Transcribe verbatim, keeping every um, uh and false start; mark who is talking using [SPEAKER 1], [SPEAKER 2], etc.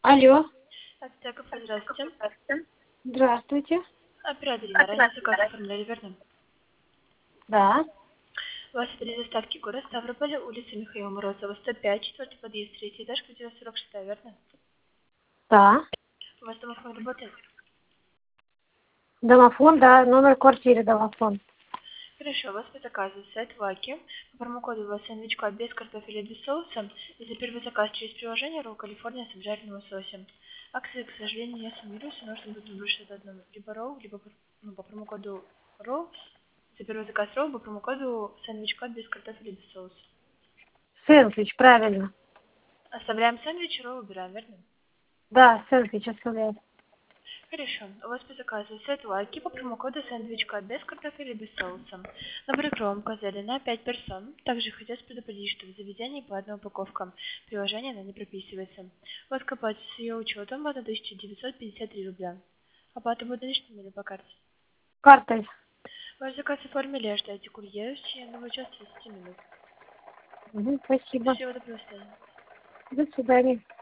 [SPEAKER 1] Алло.
[SPEAKER 2] Ацтеков, здравствуйте.
[SPEAKER 1] Здравствуйте.
[SPEAKER 2] Оператор Ирина, ранее заказ оформляли, верно?
[SPEAKER 1] Да.
[SPEAKER 2] У вас адрес доставки город Ставрополь, улица Михаила Морозова, сто пять, четвертый подъезд, третий этаж, квартира сорок шесть, верно?
[SPEAKER 1] Да.
[SPEAKER 2] У вас домофон работает?
[SPEAKER 1] Домофон, да, номер квартиры домофон.
[SPEAKER 2] Хорошо, у вас по заказу сайт Ваки. По промокоду у вас сэндвичка без картофеля без соуса. И за первый заказ через приложение Ролл Калифорния с обжаренным лососем. Акции, к сожалению, не суммируются, нужно будет больше от одного. Либо Ролл, либо по, ну, по промокоду Ролл. За первый заказ Ролл по промокоду сэндвичка без картофеля без соуса.
[SPEAKER 1] Сэндвич, правильно.
[SPEAKER 2] Оставляем сэндвич, Ролл убираем, верно?
[SPEAKER 1] Да, сэндвич оставляет.
[SPEAKER 2] Хорошо. У вас по заказу сет лайки по промокоду сэндвичка без картофеля без соуса. Набор кромка взяли на пять персон. Также хотелось предупредить, что в заведении по одной упаковкам приложение она не прописывается. У вас копать с ее учетом одна тысяча девятьсот пятьдесят три рубля. Оплата будет наличными или по карте?
[SPEAKER 1] Картой.
[SPEAKER 2] Ваш заказ оформили, ожидайте курьера в течение одного часа тридцати минут.
[SPEAKER 1] Угу, спасибо.
[SPEAKER 2] Всего доброго, свидания.
[SPEAKER 1] До свидания.